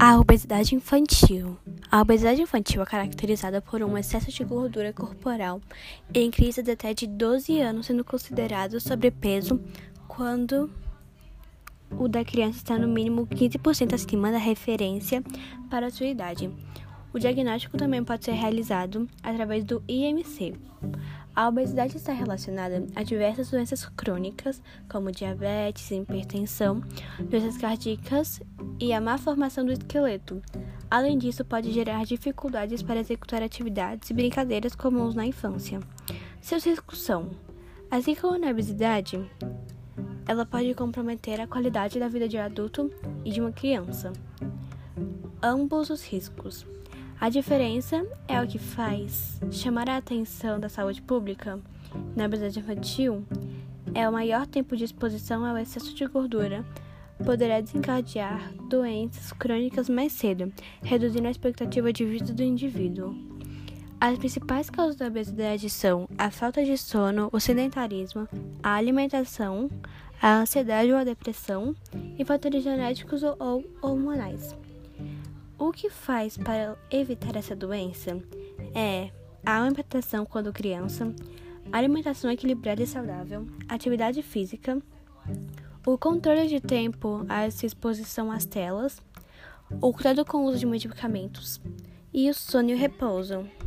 A obesidade infantil. A obesidade infantil é caracterizada por um excesso de gordura corporal em crianças até de 12 anos, sendo considerado sobrepeso quando o da criança está no mínimo 15% acima da referência para a sua idade. O diagnóstico também pode ser realizado através do IMC. A obesidade está relacionada a diversas doenças crônicas, como diabetes, hipertensão, doenças cardíacas e a má formação do esqueleto. Além disso, pode gerar dificuldades para executar atividades e brincadeiras comuns na infância. Seus riscos são: assim como na obesidade, ela pode comprometer a qualidade da vida de um adulto e de uma criança. Ambos os riscos. A diferença é o que faz chamar a atenção da saúde pública. Na obesidade infantil, o maior tempo de exposição ao excesso de gordura poderá desencadear doenças crônicas mais cedo, reduzindo a expectativa de vida do indivíduo. As principais causas da obesidade são a falta de sono, o sedentarismo, a alimentação, a ansiedade ou a depressão e fatores genéticos ou hormonais. O que faz para evitar essa doença é a alimentação quando criança, alimentação equilibrada e saudável, atividade física, o controle de tempo à exposição às telas, o cuidado com o uso de medicamentos e o sono e o repouso.